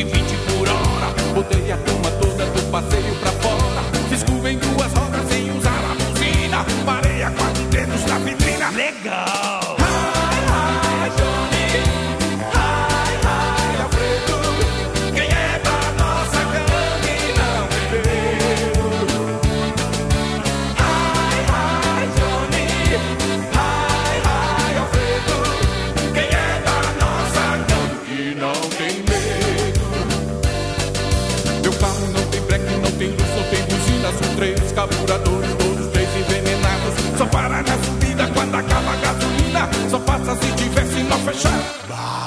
120 por hora. Botei a turma toda do passeio pra fora. Fiz curva em 2 rodas sem usar a buzina. Parei a 4 dedos na vitrina. Legal! Hi, hi, Johnny. Hi, hi, Alfredo. Quem é da nossa gangue não bebeu. Hi, hi, Johnny. Hi, hi, Alfredo. Quem é da nossa gangue não tem medo. Meu carro não tem breque, não tem luz, não tem buzina. São 3 carburadores, todos 3 envenenados. Só para na subida quando acaba a gasolina. Só passa se tiver sinal fechado.